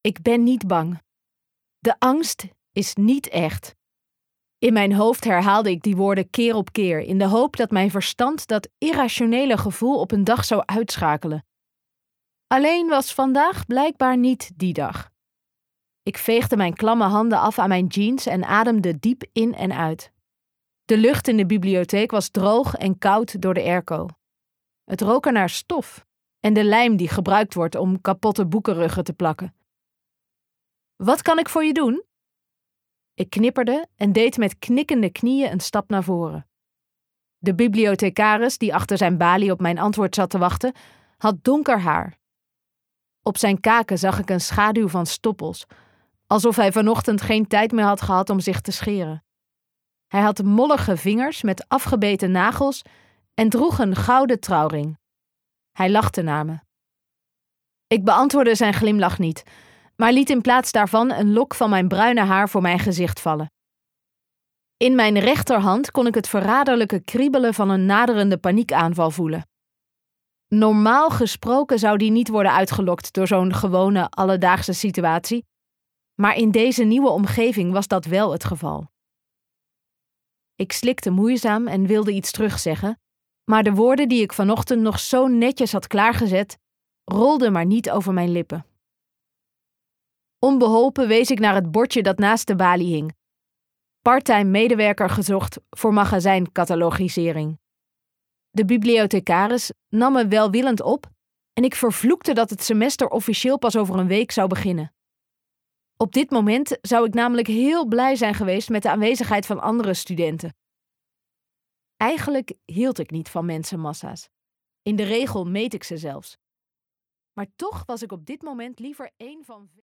Ik ben niet bang. De angst is niet echt. In mijn hoofd herhaalde ik die woorden keer op keer, in de hoop dat mijn verstand dat irrationele gevoel op een dag zou uitschakelen. Alleen was vandaag blijkbaar niet die dag. Ik veegde mijn klamme handen af aan mijn jeans en ademde diep in en uit. De lucht in de bibliotheek was droog en koud door de airco. Het rook er naar stof en de lijm die gebruikt wordt om kapotte boekenruggen te plakken. Wat kan ik voor je doen? Ik knipperde en deed met knikkende knieën een stap naar voren. De bibliothecaris, die achter zijn balie op mijn antwoord zat te wachten, had donker haar. Op zijn kaken zag ik een schaduw van stoppels, alsof hij vanochtend geen tijd meer had gehad om zich te scheren. Hij had mollige vingers met afgebeten nagels en droeg een gouden trouwring. Hij lachte naar me. Ik beantwoordde zijn glimlach niet, maar liet in plaats daarvan een lok van mijn bruine haar voor mijn gezicht vallen. In mijn rechterhand kon ik het verraderlijke kriebelen van een naderende paniekaanval voelen. Normaal gesproken zou die niet worden uitgelokt door zo'n gewone, alledaagse situatie, maar in deze nieuwe omgeving was dat wel het geval. Ik slikte moeizaam en wilde iets terugzeggen, maar de woorden die ik vanochtend nog zo netjes had klaargezet, rolden maar niet over mijn lippen. Onbeholpen wees ik naar het bordje dat naast de balie hing. Parttime medewerker gezocht voor magazijncatalogisering. De bibliothecaris nam me welwillend op en ik vervloekte dat het semester officieel pas over een week zou beginnen. Op dit moment zou ik namelijk heel blij zijn geweest met de aanwezigheid van andere studenten. Eigenlijk hield ik niet van mensenmassa's. In de regel meet ik ze zelfs. Maar toch was ik op dit moment liever één van